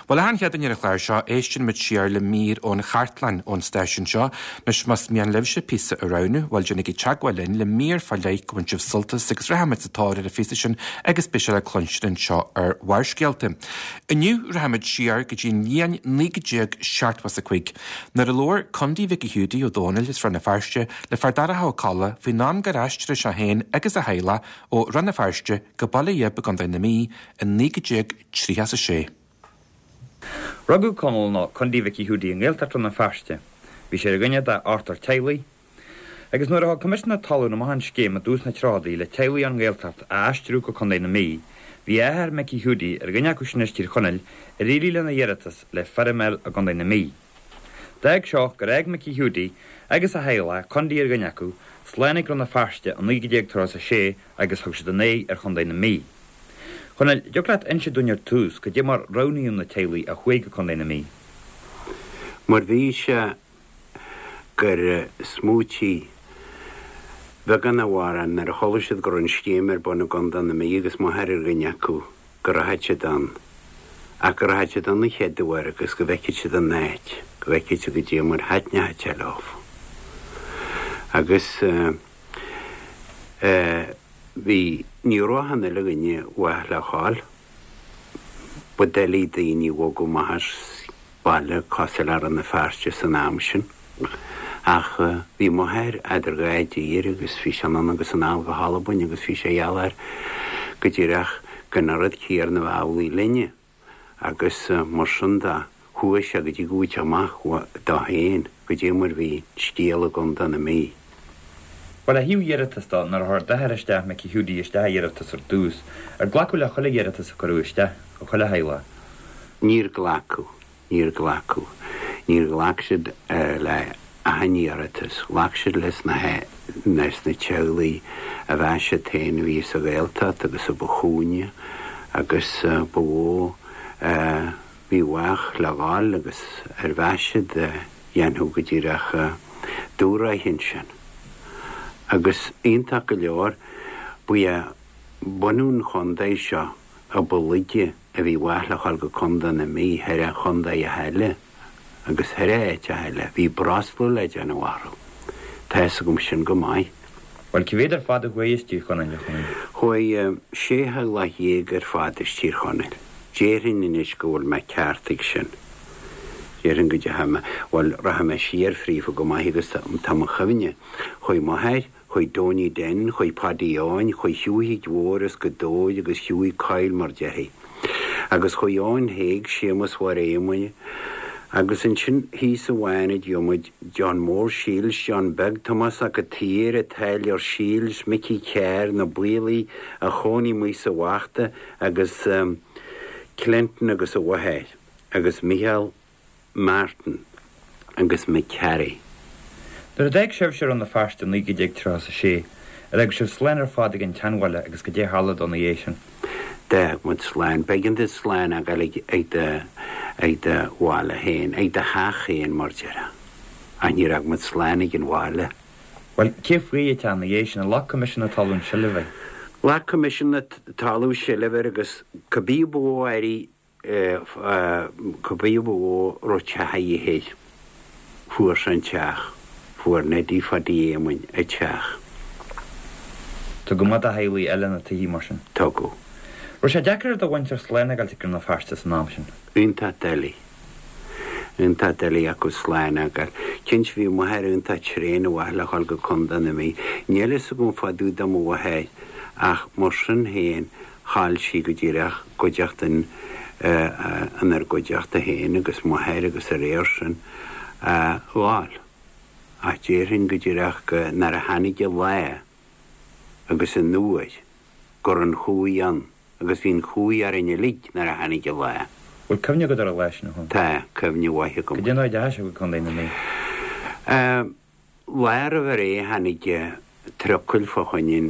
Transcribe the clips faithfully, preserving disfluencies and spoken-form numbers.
Well han head in chláir seo éistin mit siar le mír ón Chartlan ón station seo, nes mas mian levse pisa aránu, while jynnig i chagwalin le mír fa leik gwan jif sultas agus rahamad sa táir a fysishin agus bishal a clunshin seo ar warsgelte. Iniu rahamad siar gajin nian nigajig shart was a quick. Nar a lor condi viki hudi o Donald is ranna farsche le fardara hao kalla fi nam garashtre shahen agus a heila o ranna farsche gabala yeb gan na mi en nigajig trihas a she. Ragu Connell ná condi viki hudi yn gaeltart ranna farsche. Vi sé gynne da Arthur Taylor. Agus nuair a commissioner talú na mahan scéim a dús na trádaí le Taylor an gaeltart a astrú go condé na mi. Vi éher meki hudi er gynne kusnestir Connell er rili le na yeratas le farimel a gondé na mi. Dag seo gur ag meki hudi agus a heila condi er gynneku slánig ranna farsche an nigideg tras a sé agus hug se dané er condé na mi. Connell, joglaat ense dunjar tús go mar raunium na Taylor a chuige condé na mi. Mar vi se gur smúti vegan a waran nar cholisid gur an scémer bon gondan na mi agus mo her er gynneku gur a hatse dan. A gur a hatse dan na chedwar agus go vekit se dan neit. Go vekit se go dé mar hatne hatse lof. Agus uh, uh, vi ní rohanna le gynne wahla chal bodeli dini wogu mahas balle kaselar an na farsche san amshin. Ach vi mo her adr gaid ir agus fi an agus an alga halabun agus fi sé jalar godirach gynarad kier na awli linne agus morsunda hues a gedi gúte amach da hen godimmer vi stiele gonda na mi. Well a hiu yeratas da nar har da herste me ki hudi is da yeratas ar dús ar glacula cholle yeratas a koruiste o cholle heila. Nír glacu, nír glacu, nír glacsid uh, le ahaniaratas, glacsid les na he, nes na tjawli a vasha tein vi sa gaeltat agus a bochúnia agus uh, bo uh, vi wach lagal agus ar vasid uh, jan hugadirach uh, dúra hinshan. Agus eintak a leor buia bonún chondai seo a bolidje a vi wahlach al go conda na mi herre chondai a hele agus herre eit a hele vi braslu leid an a waru. Tess gom sin go mai. Wel ki vedar fad a gweis tír chonel chonel? Hoi uh, séha la jéger fad is tír chonel. Jerin in is gól me ceartig sin. Jerin go jahama, wel rahama sier fri fo go mai higus tam a chavinne. Hoi ma her Choi doni den, choi padion, choi hiúhi dworas go dóid agus hiúhi cael mar dehi. Agus choi on heig sémas war éimone, agus in sin hís a wánid jomid John Moore Shields, John Beg Thomas a gatíir a tailir Shields, Mickey Kerr na buili a choni muis a wachta agus um, Clinton agus a waheid, agus Michael Martin agus McCarry. Dar a deag sef sir an na farst an lígi deag tras a sé, a deag sef slenar fadig in tanwala agus go dé halad an éisian. Deag mud slan, begin dit slan ag alig ag de ag de wala hen, ag de hach hen marjara. An hier ag mud slan ag in wala. Wel, kif rie tan na éisian a lac commission a talún silivai? Lac commission a talún silivai agus kabibu ari kabibu ro chahi heil. Fuar san chach. Fuar nedi fadi emun e chach. Tu gomad a heili elen a tihi marsin? Togu. Ro sé decar da winter slena gal tikir na farstas an amsin? Unta deli. Unta deli aku slena gal. Kinch vi moher unta chrein wahla halga konda na mi. Niele sugum fadu da mu wahay. Ach marsin hen hal si gudirach gojachten anar gojachte hen agus moher agus a reirsin wal. A jerin gudirach nar a hanig a laia agus a nuaid gur an chúi an agus fi'n chúi ar ein lig nar a hanig a laia. Wel cyfnio gyda'r a leis na hwn? Ta, cyfnio waith o gym. Gydyn oed a hasio gwy'n dweud na mi? Lair o fer e hanig trygwyl fo chwynyn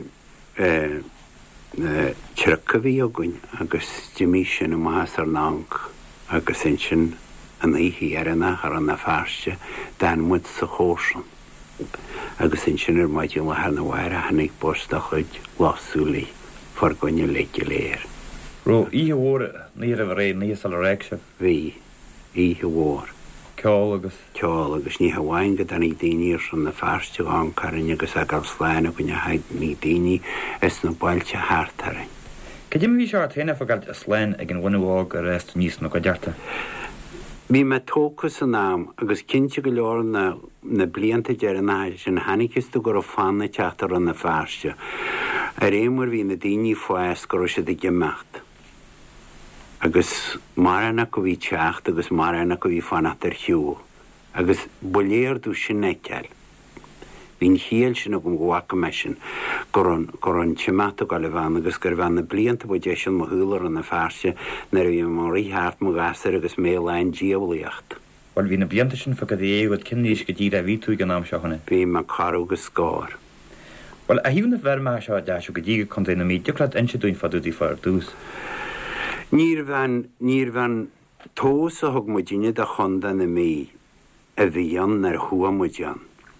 trygwy fi o gwyn agus dimisyn y mahas ar naung agus einsyn an ihi ar yna ar yna farsio dan mwyd sa chorsan. Agus einsyn yr maid i'w lahar na wair a hanig bost a chwyd loswli for gwyn i leig i leir. Ro í bhór ní a bh ré níos a réise. Bhí í bhór. Ceol agus. Ceol agus ní haháin go daní daoine san na fearste an carin agus a gal sláine go ne ní daoine is na bailte háartaring. Céim bhí seo téanana fáilt a sláin ag an bhainhág a réist níos nó go dearta. Bhí me tócas an nám agus cinnte go leor na na blianta dearna sin hanigiste gur fanna teachtar an na fearste. A rémar hí na daoine foias go se de gemacht. Agus marana go bhí teacht agus marana go bhí fanachtar hiú. Agus boléir dú sin neceil. Bhín híal sin a go mhacha me sin gur an teimata go le bhana agus gur bhena blianta bu de sin mo thuúlar an na fearste na bhí mar íthart mo gasar agus mélein díomhlaíocht. Bhil hí na blianta sin fa go éhad cinníos go dtí a ví tú gan nám seohanna. Bhí mar carú agus scór. Well a híúna bhar seo deisú go dtí containna mí deocrad inse dúin fadúí far dús. Níor bhean níor bhean tós a thug muidirine de chunda na mí a bhí an ar chua muidean.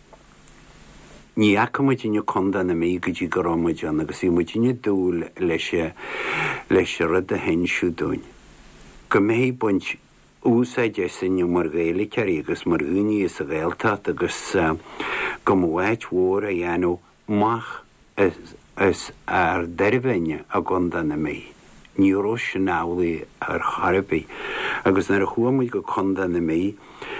Ní acha muidirine chunda na mí go dtí go muidean agus í muidirine dúil leis leis rud a hensú dúin. Go mé buint úsáid de sin mar réala ceir agus mar úní is a bhéalta agus go mhaid mhór a dhéanú mach is ar deirhhaine a gunda na mí. Níoró sin nálaí ar charabí agus nar a chuamuid go chunda na mí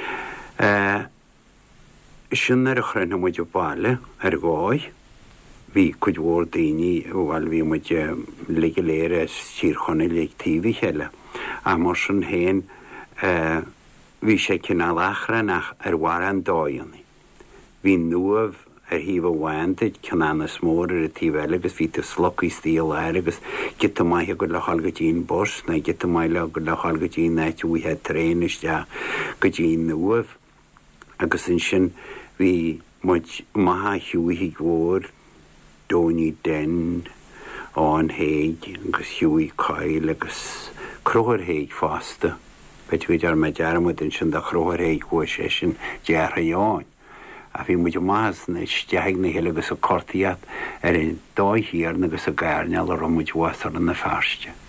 sin ar a chreina muid báile ar gáid hí chuid mhór daoine bhil bhí muid legaléir tír chuna leagtíomh heile a mar sin héin bhí sé cinál achra nach ar bhhar an dáanna. Bhí nuamh ar híh bhhainteid ceanna smór ar a tíhheile agus bhí slocaí stíal air agus git maithe go le hága dín bos na git maile go le hága dín neit bhíthe tréiste go dín nuamh agus in sin bhí muid maithe hiúí mhór dóní den an héig agus hiúí cail agus crothirhéig fásta. Beit bhí ar me dearmid in sin de crothirhéig go sé sin deartha dháin. A bhí muid más na steag na héile agus a cortaíad ar an dóithíar agus a gaiirneal ar muid wasar an na fearste.